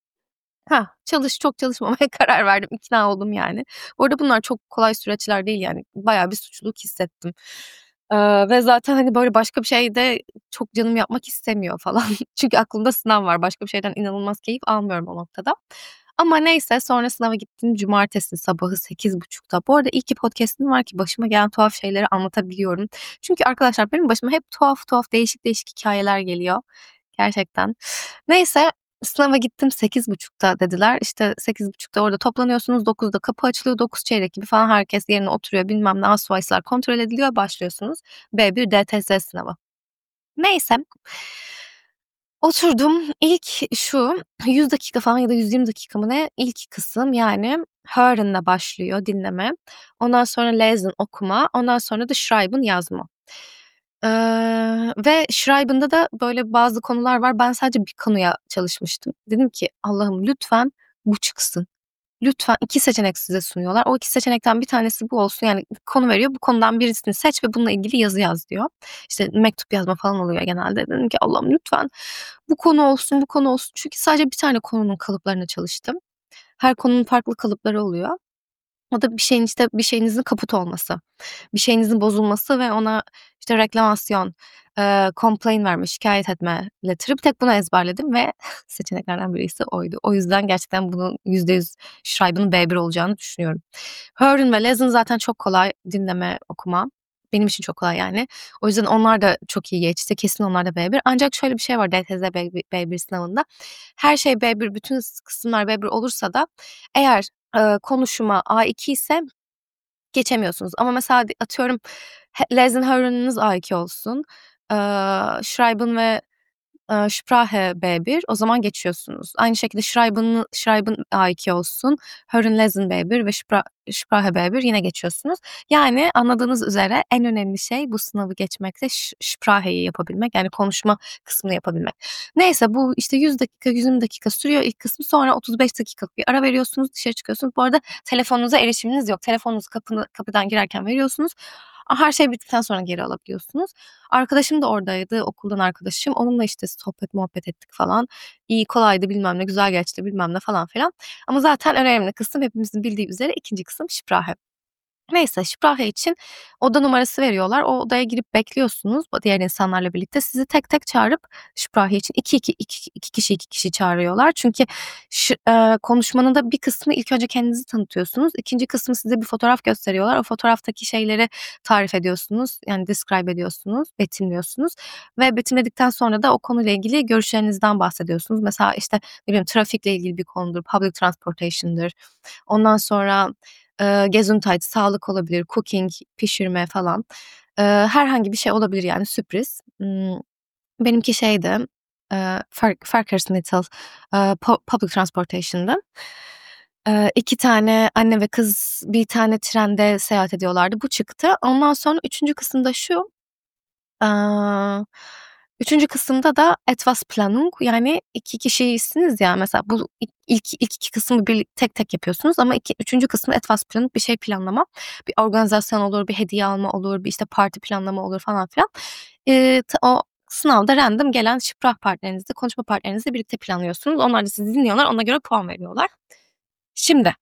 Çok çalışmamaya karar verdim. İkna oldum yani. Bu arada bunlar çok kolay süreçler değil yani. Bayağı bir suçluluk hissettim. Ve zaten, hani, böyle başka bir şey de çok canım yapmak istemiyor falan. Çünkü aklımda sınav var. Başka bir şeyden inanılmaz keyif almıyorum o noktada. Ama neyse sonra sınava gittim. Cumartesi sabahı 8.30'da. Bu arada iyi ki podcast'im var ki başıma gelen tuhaf şeyleri anlatabiliyorum. Çünkü arkadaşlar benim başıma hep tuhaf tuhaf, değişik değişik hikâyeler geliyor. Gerçekten. Neyse, sınava gittim 8.30'da dediler. İşte 8.30'da orada toplanıyorsunuz. 9'da kapı açılıyor. 9 çeyrek gibi falan herkes yerine oturuyor. Bilmem ne assuayslar kontrol ediliyor. Başlıyorsunuz. B1 DTS sınavı. Neyse. Oturdum. İlk şu 100 dakika falan ya da 120 dakika mı ne ilk kısım yani Hören'le başlıyor dinleme. Ondan sonra Lesen okuma. Ondan sonra da Schreiben yazma. Ve Schreiben'da da böyle bazı konular var. Ben sadece bir konuya çalışmıştım. Dedim ki Allah'ım lütfen bu çıksın. lütfen 2 seçenek size sunuyorlar. O 2 seçenekten bir tanesi bu olsun. Yani konu veriyor. Bu konudan birisini seç ve bununla ilgili yazı yaz diyor. İşte mektup yazma falan oluyor genelde. Dedim ki Allah'ım lütfen bu konu olsun, bu konu olsun. Çünkü sadece bir tane konunun kalıplarına çalıştım. Her konunun farklı kalıpları oluyor. O da bir şeyinizin kaput olması, bir şeyinizin bozulması ve ona işte reklamasyon, complain verme, şikayet etme letter'ı. Bir tek bunu ezberledim ve seçeneklerden birisi oydu. O yüzden gerçekten bunun %100 Schreiber'ın B1 olacağını düşünüyorum. Hören ve Lesen zaten çok kolay dinleme, okuma. Benim için çok kolay yani. O yüzden onlar da çok iyi geçti. Kesin onlar da B1. Ancak şöyle bir şey var DTZ B1 sınavında. Her şey B1, bütün kısımlar B1 olursa da eğer konuşuma A2 ise geçemiyorsunuz. Ama mesela atıyorum Lesenhören'iniz A2 olsun. Schreiben ve Sprache B1 o zaman geçiyorsunuz. Aynı şekilde Schreiben A2 olsun. Hören Lesen B1 ve Sprache B1 yine geçiyorsunuz. Yani anladığınız üzere en önemli şey bu sınavı geçmekte Sprache'yi yapabilmek. Yani konuşma kısmını yapabilmek. Neyse bu işte 100 dakika 120 dakika sürüyor ilk kısmı. Sonra 35 dakikalık bir ara veriyorsunuz. Dışarı çıkıyorsunuz. Bu arada telefonunuza erişiminiz yok. Telefonunuzu kapıdan girerken veriyorsunuz. Her şey bittikten sonra geri alabiliyorsunuz. Arkadaşım da oradaydı, okuldan arkadaşım. Onunla işte sohbet muhabbet ettik falan. İyi, kolaydı bilmem ne, güzel geçti bilmem ne falan filan. Ama zaten önemli kısım hepimizin bildiği üzere ikinci kısım Sprache. Neyse Sprache için oda numarası veriyorlar. O odaya girip bekliyorsunuz diğer insanlarla birlikte. Sizi tek tek çağırıp Sprache için iki kişi çağırıyorlar. Çünkü konuşmanın da bir kısmı ilk önce kendinizi tanıtıyorsunuz. İkinci kısmı size bir fotoğraf gösteriyorlar. O fotoğraftaki şeyleri tarif ediyorsunuz. Yani describe ediyorsunuz, betimliyorsunuz. Ve betimledikten sonra da o konuyla ilgili görüşlerinizden bahsediyorsunuz. Mesela işte ne bileyim trafikle ilgili bir konudur, public transportation'dır. Ondan sonra Gesundheit, sağlık olabilir, cooking, pişirme falan. Herhangi bir şey olabilir yani sürpriz. Benimki şeydi, Verkehrsmittel, public transportation'dı. 2 tane anne ve kız bir tane trende seyahat ediyorlardı. Bu çıktı. Ondan sonra 3. kısımda şu, Aaa, 3. kısımda da Etwas-Planung yani 2 kişisiniz ya mesela bu ilk 2 kısmı tek tek yapıyorsunuz ama 3. kısmı Etwas-Planung bir şey planlama. Bir organizasyon olur, bir hediye alma olur, bir işte parti planlama olur falan filan. O sınavda random gelen Sprachpartnerinizle, konuşma partnerinizle birlikte planlıyorsunuz. Onlar da sizi dinliyorlar, ona göre puan veriyorlar. Şimdi,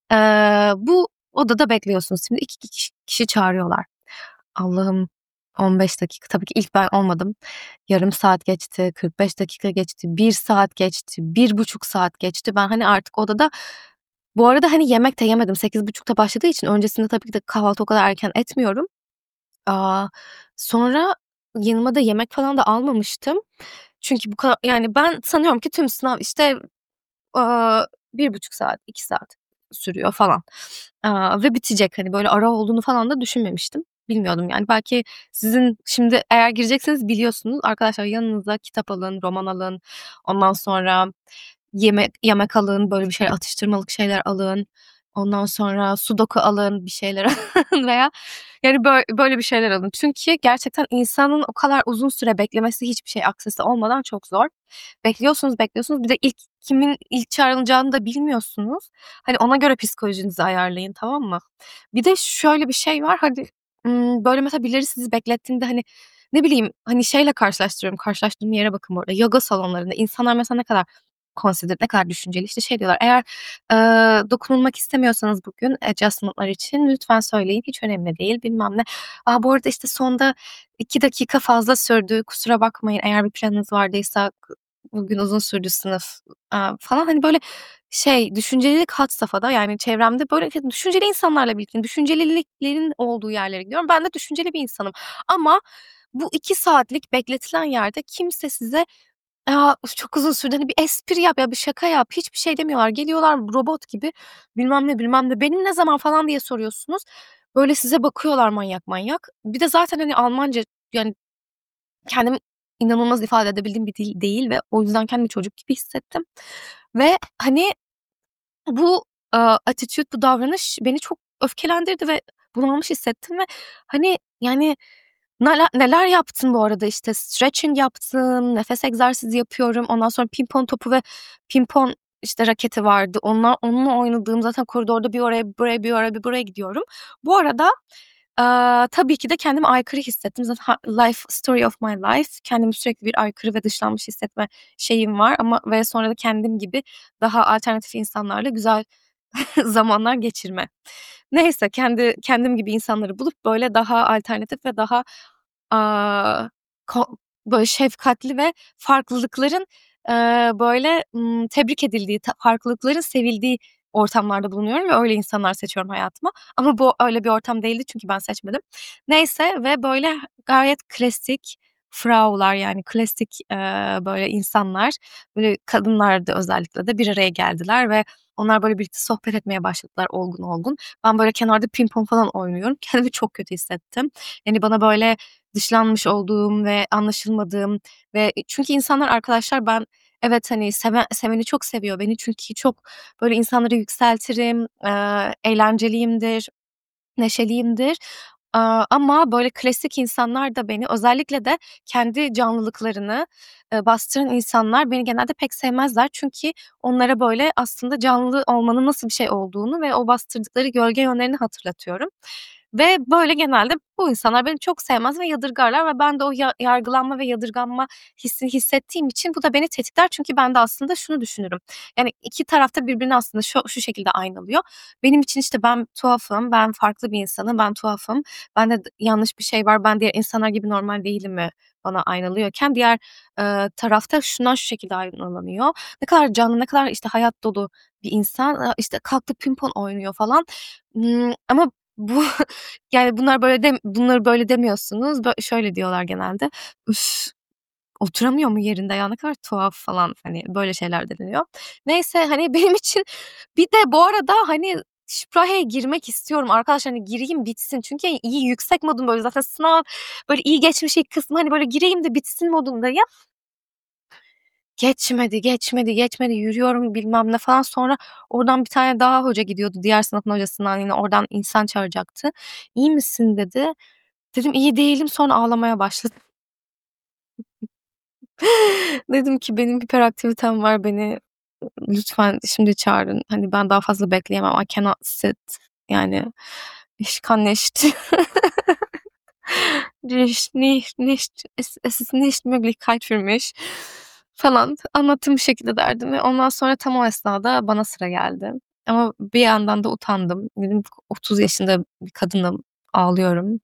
bu odada bekliyorsunuz. Şimdi 2 kişi çağırıyorlar. Allah'ım 15 dakika. Tabii ki ilk ben olmadım. Yarım saat geçti, 45 dakika geçti, 1 saat geçti, 1,5 saat geçti. Ben hani artık odada bu arada hani yemek de yemedim. 8.30'da başladığı için öncesinde tabii ki de kahvaltı o kadar erken etmiyorum. Aaa, sonra yanıma da yemek falan da almamıştım. Çünkü bu kadar yani ben sanıyorum ki tüm sınav işte 1,5 saat, 2 saat sürüyor falan. Ve bitecek. Hani böyle ara olduğunu falan da düşünmemiştim. Bilmiyordum yani. Belki sizin şimdi eğer girecekseniz biliyorsunuz. Arkadaşlar yanınıza kitap alın, roman alın. Ondan sonra yemek alın, böyle bir şeyler atıştırmalık şeyler alın. Ondan sonra sudoku alın, bir şeyler alın veya yani böyle bir şeyler alın. Çünkü gerçekten insanın o kadar uzun süre beklemesi hiçbir şey aksesi olmadan çok zor. Bekliyorsunuz, bekliyorsunuz. Bir de kimin ilk çağrılacağını da bilmiyorsunuz. Hani ona göre psikolojinizi ayarlayın, tamam mı? Bir de şöyle bir şey var. Hadi böyle mesela birileri sizi beklettiğinde hani ne bileyim hani şeyle karşılaştırıyorum. Karşılaştığım yere bakın bu arada. Yoga salonlarında insanlar mesela ne kadar considered, ne kadar düşünceli. İşte şey diyorlar. Eğer dokunulmak istemiyorsanız bugün adjustment'lar için lütfen söyleyin. Hiç önemli değil bilmem ne. Bu arada işte sonda 2 dakika fazla sürdü. Kusura bakmayın eğer bir planınız vardıysa bugün uzun sürdü sınıf falan. Hani böyle şey düşüncelilik had safhada yani çevremde böyle düşünceli insanlarla birlikte düşünceliliklerin olduğu yerlere gidiyorum. Ben de düşünceli bir insanım. Ama bu 2 saatlik bekletilen yerde kimse size çok uzun sürdü. Hani bir espri yap ya bir şaka yap. Hiçbir şey demiyorlar. Geliyorlar robot gibi bilmem ne bilmem ne. Benim ne zaman falan diye soruyorsunuz. Böyle size bakıyorlar manyak manyak. Bir de zaten hani Almanca yani kendimi inanılmaz ifade edebildiğim bir dil değil ve o yüzden kendimi çocuk gibi hissettim. Ve hani bu attitude, bu davranış beni çok öfkelendirdi ve bunalmış hissettim ve hani yani neler yaptım bu arada işte stretching yaptım, nefes egzersizi yapıyorum. Ondan sonra pimpon topu ve pimpon işte raketi vardı. Onunla oynadığım zaten koridorda bir oraya bir oraya bir buraya gidiyorum. Bu arada tabii ki de kendimi aykırı hissettim. Zaten life story of my life. Kendimi sürekli bir aykırı ve dışlanmış hissetme şeyim var ama ve sonra da kendim gibi daha alternatif insanlarla güzel zamanlar geçirme. Neyse kendim gibi insanları bulup böyle daha alternatif ve daha aaa, böyle şefkatli ve farklılıkların böyle tebrik edildiği, farklılıkların sevildiği ortamlarda bulunuyorum ve öyle insanlar seçiyorum hayatıma. Ama bu öyle bir ortam değildi çünkü ben seçmedim. Neyse ve böyle gayet klasik fraular yani klasik böyle insanlar, böyle kadınlar da özellikle de bir araya geldiler ve onlar böyle birlikte sohbet etmeye başladılar olgun olgun. Ben böyle kenarda pimpon falan oynuyorum. Kendimi çok kötü hissettim. Yani bana böyle dışlanmış olduğum ve anlaşılmadığım ve çünkü insanlar arkadaşlar ben evet hani seveni çok seviyor beni çünkü çok böyle insanları yükseltirim, eğlenceliyimdir, neşeliyimdir. Ama böyle klasik insanlar da beni özellikle de kendi canlılıklarını bastıran insanlar beni genelde pek sevmezler. Çünkü onlara böyle aslında canlı olmanın nasıl bir şey olduğunu ve o bastırdıkları gölge yönlerini hatırlatıyorum. Ve böyle genelde bu insanlar beni çok sevmez ve yadırgarlar ve ben de o yargılanma ve yadırganma hissini hissettiğim için bu da beni tetikler. Çünkü ben de aslında şunu düşünürüm. Yani iki tarafta birbirini aslında şu şekilde aynalıyor. Benim için işte ben tuhafım, ben farklı bir insanım, ben tuhafım, bende yanlış bir şey var, ben diğer insanlar gibi normal değilim mi bana aynalıyorken diğer tarafta şundan şu şekilde aynalanıyor. Ne kadar canlı, ne kadar işte hayat dolu bir insan, işte kalktı pimpon oynuyor falan. Ama bu yani bunları böyle demiyorsunuz. Şöyle diyorlar genelde. Üf, oturamıyor mu yerinde ya ne kadar tuhaf falan hani böyle şeyler deniliyor. Neyse hani benim için bir de bu arada hani Sprache'ye girmek istiyorum arkadaşlar hani gireyim bitsin. Çünkü iyi yüksek modum böyle zaten sınav böyle iyi geçmiş ilk kısmı hani böyle gireyim de bitsin modundayım. Geçmedi yürüyorum bilmem ne falan sonra oradan bir tane daha hoca gidiyordu diğer sınıfın hocasından yine oradan insan çağıracaktı. İyi misin dedi. Dedim iyi değilim sonra ağlamaya başladım. Dedim ki benim hiperaktivitem var beni lütfen şimdi çağırın. Hani ben daha fazla bekleyemem. I cannot sit. Yani ich kann nicht. Es ist nicht Möglichkeit für mich falan anlattığım bir şekilde derdimi. Ondan sonra tam o esnada bana sıra geldi. Ama bir yandan da utandım. Dedim 30 yaşında bir kadınım, ağlıyorum.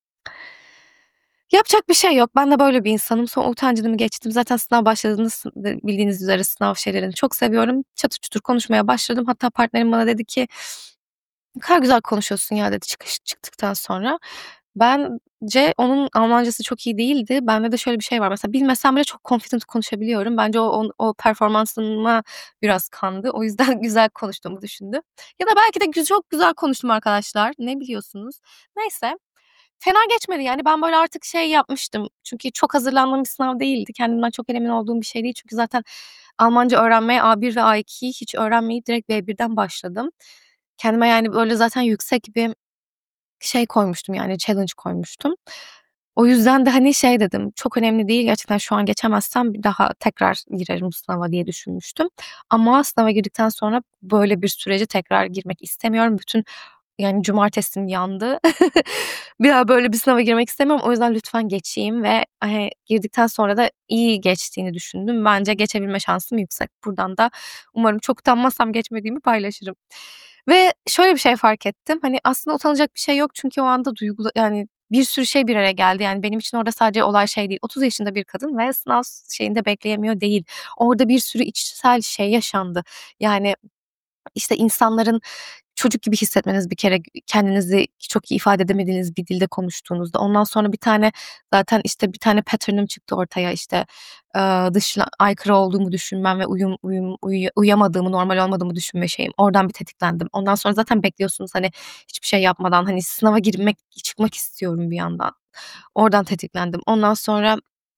Yapacak bir şey yok. Ben de böyle bir insanım. Sonra utancımı geçtim. Zaten sınav başladığında bildiğiniz üzere sınav şeylerini çok seviyorum. Çatır çutur konuşmaya başladım. Hatta partnerim bana dedi ki ne kadar güzel konuşuyorsun ya dedi çıktıktan sonra. Bence onun Almancası çok iyi değildi. Bende de şöyle bir şey var. Mesela bilmesem bile çok confident konuşabiliyorum. Bence o performansıma biraz kandı. O yüzden güzel konuştuğumu düşündü. Ya da belki de çok güzel konuştum arkadaşlar. Ne biliyorsunuz? Neyse. Fena geçmedi yani ben böyle artık şey yapmıştım. Çünkü çok hazırlandığım bir sınav değildi. Kendimden çok emin olduğum bir şey değil. Çünkü zaten Almanca öğrenmeye A1 ve A2'yi hiç öğrenmeyip direkt B1'den başladım. Kendime yani böyle zaten yüksek bir şey koymuştum yani challenge koymuştum. O yüzden de hani şey dedim çok önemli değil gerçekten şu an geçemezsem bir daha tekrar girerim bu sınava diye düşünmüştüm. Ama sınava girdikten sonra böyle bir sürece tekrar girmek istemiyorum. Bütün yani cumartesim yandı. Bir daha böyle bir sınava girmek istemiyorum. O yüzden lütfen geçeyim ve girdikten sonra da iyi geçtiğini düşündüm. Bence geçebilme şansım yüksek. Buradan da umarım çok utanmazsam geçmediğimi paylaşırım. Ve şöyle bir şey fark ettim. Hani aslında utanacak bir şey yok çünkü o anda yani bir sürü şey bir araya geldi. Yani benim için orada sadece olay şey değil. 30 yaşında bir kadın ve sınav şeyinde bekleyemiyor değil. Orada bir sürü içsel şey yaşandı. Yani işte insanların çocuk gibi hissetmeniz bir kere kendinizi çok iyi ifade edemediğiniz bir dilde konuştuğunuzda. Ondan sonra zaten işte bir tane pattern'ım çıktı ortaya işte aykırı olduğumu düşünmem ve uyamadığımı, normal olmadığımı düşünme şeyim. Oradan bir tetiklendim. Ondan sonra zaten bekliyorsunuz hani hiçbir şey yapmadan hani sınava çıkmak istiyorum bir yandan. Oradan tetiklendim. Ondan sonra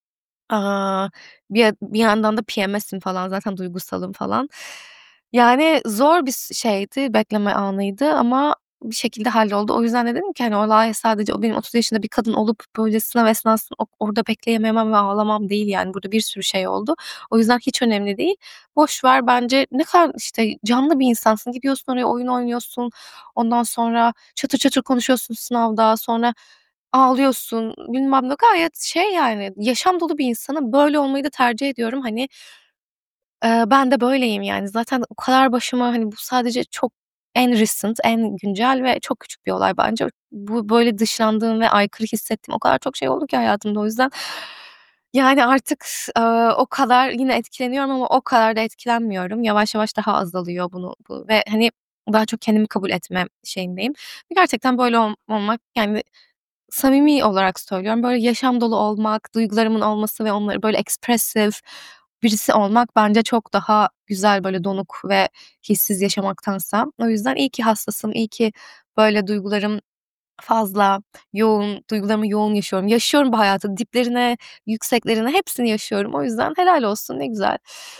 bir yandan da PMS'im falan zaten duygusalım falan. Yani zor bir şeydi, bekleme anıydı ama bir şekilde halloldu. O yüzden de dedim ki hani olay sadece o benim 30 yaşında bir kadın olup böyle sınav esnasında orada bekleyememem ve ağlamam değil yani. Burada bir sürü şey oldu. O yüzden hiç önemli değil. Boş ver bence ne kadar işte canlı bir insansın. Gidiyorsun oraya oyun oynuyorsun. Ondan sonra çatır çatır konuşuyorsun sınavda. Sonra ağlıyorsun bilmem ne. Gayet şey yani yaşam dolu bir insanım. Böyle olmayı da tercih ediyorum. Hani ben de böyleyim yani. Zaten o kadar başıma hani bu sadece çok en recent, en güncel ve çok küçük bir olay bence. Bu böyle dışlandığım ve aykırı hissettiğim o kadar çok şey oldu ki hayatımda. O yüzden yani artık, o kadar yine etkileniyorum ama o kadar da etkilenmiyorum. Yavaş yavaş daha azalıyor bu ve hani daha çok kendimi kabul etme şeyindeyim. Gerçekten böyle olmak yani samimi olarak söylüyorum. Böyle yaşam dolu olmak, duygularımın olması ve onları böyle expressive birisi olmak bence çok daha güzel böyle donuk ve hissiz yaşamaktansa. O yüzden iyi ki hassasım, iyi ki böyle duygularım fazla yoğun, duygularımı yoğun yaşıyorum. Yaşıyorum bu hayatı diplerine, yükseklerine hepsini yaşıyorum. O yüzden helal olsun ne güzel.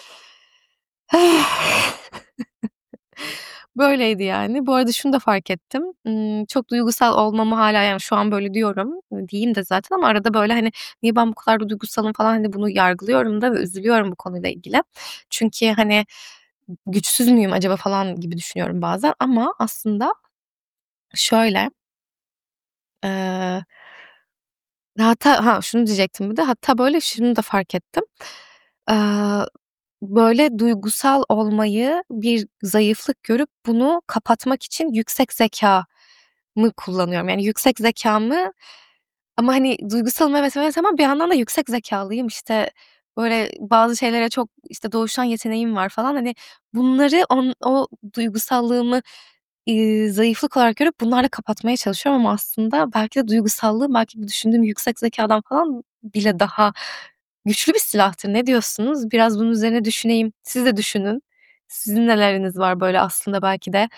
Böyleydi yani. Bu arada şunu da fark ettim. Çok duygusal olmamı hâlâ yani şu an böyle diyorum. Diyeyim de zaten ama arada böyle, hani, niye ben bu kadar da duygusalım falan, hani, bunu yargılıyorum da ve üzülüyorum bu konuyla ilgili. Çünkü, hani, güçsüz müyüm acaba falan gibi düşünüyorum bazen ama aslında şöyle, eee, şunu diyecektim bir de hatta böyle şunu da fark ettim. Eee, Böyle duygusal olmayı bir zayıflık görüp bunu kapatmak için yüksek zekâmı kullanıyorum. Yani yüksek zekâmı ama, hani, duygusalım evet, evet ama bir yandan da yüksek zekâlıyım. İşte, böyle bazı şeylere çok, işte, doğuştan yeteneğim var falan. Hani, bunları o duygusallığımı, zayıflık olarak görüp bunlarla kapatmaya çalışıyorum ama aslında belki de duygusallığım belki bu düşündüğüm yüksek zekâdan falan bile daha güçlü bir silahtır. Ne diyorsunuz? Biraz bunun üzerine düşüneyim. Siz de düşünün. Sizin neleriniz var böyle aslında belki de,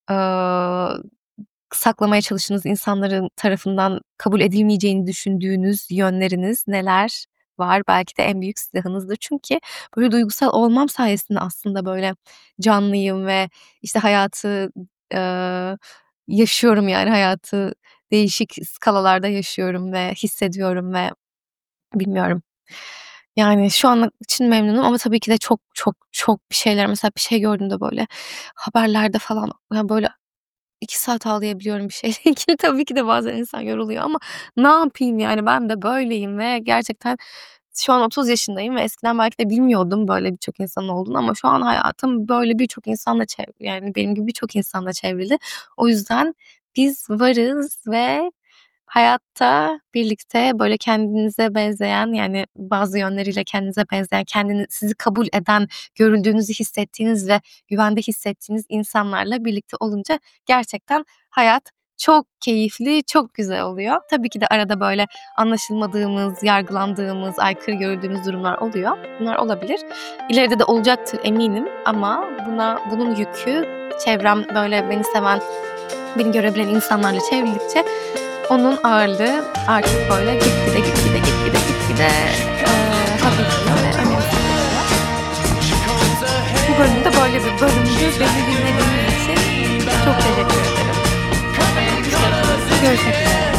aaa, saklamaya çalıştığınız, insanların tarafından kabul edilmeyeceğini düşündüğünüz yönleriniz neler var? Belki de en büyük silahınızdır. Çünkü böyle duygusal olmam sayesinde aslında böyle canlıyım ve, işte, hayatı, eee, yaşıyorum yani hayatı değişik skalalarda yaşıyorum ve hissediyorum ve bilmiyorum. Yani, şu an için memnunum ama tabii ki de çok, çok, çok bir şeyler mesela bir şey gördüğümde, böyle, haberlerde falan, ya, böyle 2 saat ağlayabiliyorum bir şeyle ilgili. Tabii ki de bazen insan yoruluyor ama ne yapayım yani ben de böyleyim ve gerçekten şu an 30 yaşındayım ve eskiden belki de bilmiyordum böyle birçok insanın olduğunu ama şu an hayatım böyle birçok insanla yani benim gibi birçok insanla çevrili. O yüzden biz varız ve hayatta birlikte böyle kendinize benzeyen, yani bazı yönleriyle kendinize benzeyen, sizi kabul eden, görüldüğünüzü hissettiğiniz ve güvende hissettiğiniz insanlarla birlikte olunca gerçekten hayat çok keyifli, çok güzel oluyor. Tabii ki de arada böyle anlaşılmadığımız, yargılandığımız, aykırı görüldüğümüz durumlar oluyor. Bunlar olabilir. İleride de olacaktır eminim ama bunun yükü çevrem böyle beni seven, beni görebilen insanlarla çevrildikçe onun ağırlığı artık böyle gitgide hafifliyor ve önemsizleşiyor. Bu bölüm de böyle bir bölümdü. Beni dinlediğiniz için çok teşekkür ederim. Görüşmek üzere.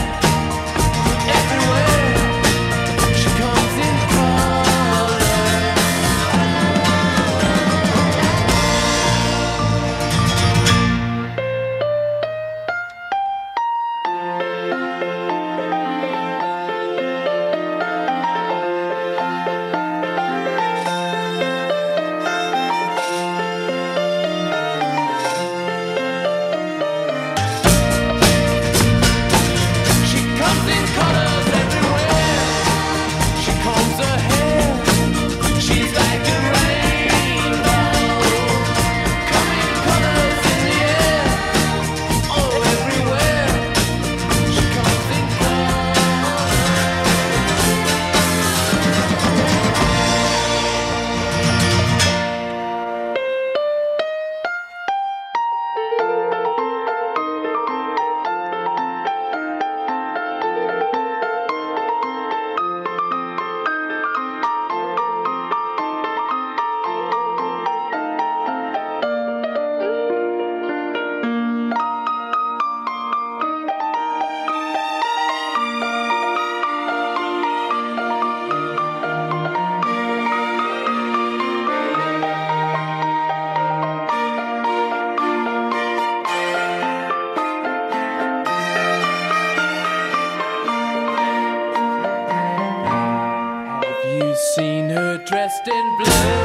dressed in blue.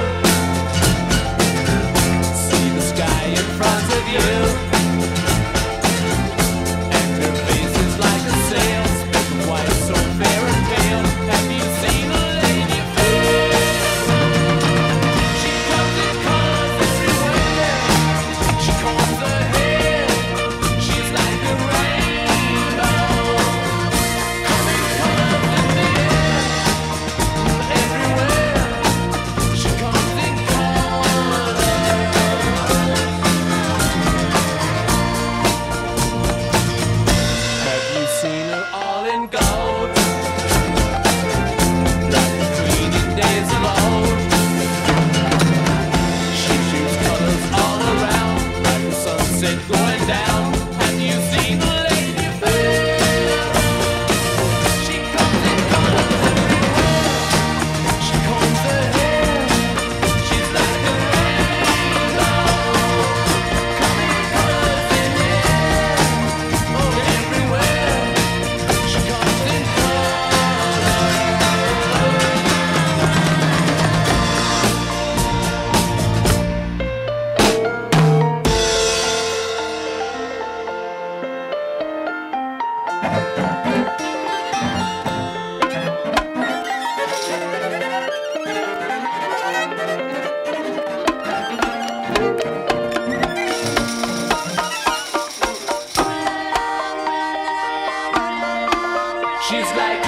See the sky in front of you, and her face is like a sail, spoken white, so fair and pale. Have you seen a lady fair? She comes in colors everywhere. She combs her hair. She's like a rainbow. Coming colors in the air. Everywhere. She comes in colors. Have you seen her all in gold? Like the queen in days of old. She shoots colors all around, like the sunset going down. Have you seen a lady fair? She comes in colors everywhere. She combs her hair. She's like a rainbow. Coming colors in the air. Oh, everywhere. She comes in She's like